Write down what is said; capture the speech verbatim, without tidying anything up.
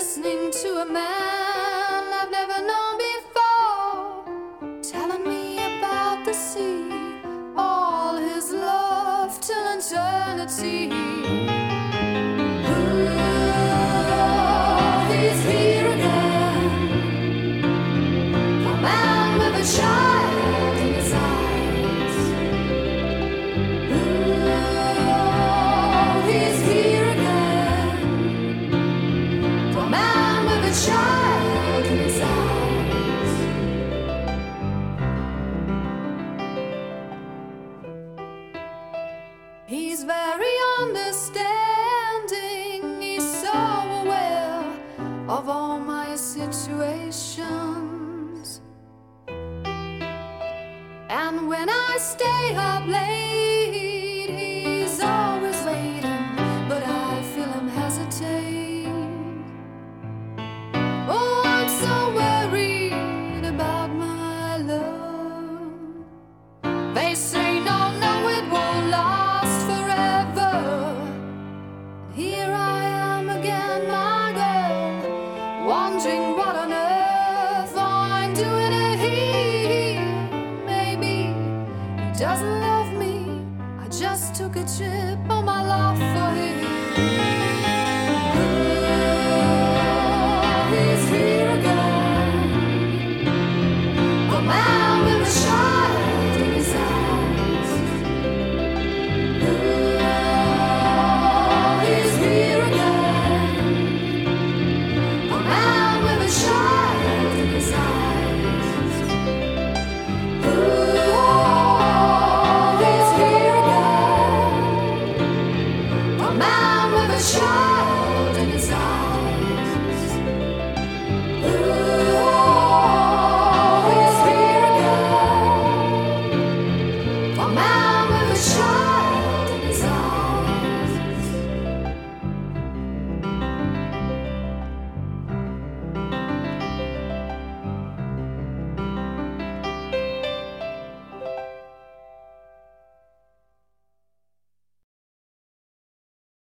listening to a man I've never known before, telling me about the sea, all his love till eternity. Ooh, he's here again, a man with a child in his eyes. Ooh, he's here again, a man with a child in his eyes. He's very understanding, he's so aware of all my situations. And when I stay up late, he's always waiting, but I feel him hesitate. Oh, I'm so worried about my love. They say no, no, it won't last forever. Here I am again, my girl, wondering what on earth I'm doing here. Maybe he doesn't love me, I just took a trip on my love for him. Oh, he's here again, a man with a child in his eyes. Oh, he's here again, a man with a child in his eyes. Oh, he's here again, a man with a child.